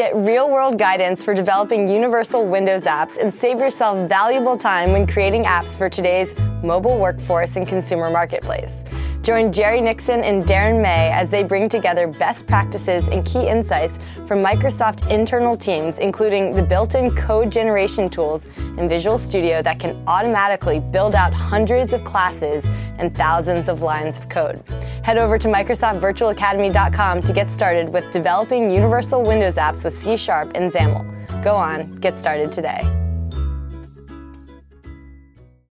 Get real-world guidance for developing universal Windows apps and save yourself valuable time when creating apps for today's mobile workforce and consumer marketplace. Join Jerry Nixon and Darren May as they bring together best practices and key insights from Microsoft internal teams, including the built-in code generation tools in Visual Studio that can automatically build out hundreds of classes and thousands of lines of code. Head over to MicrosoftVirtualAcademy.com to get started with developing universal Windows apps with C# and XAML. Go on, get started today.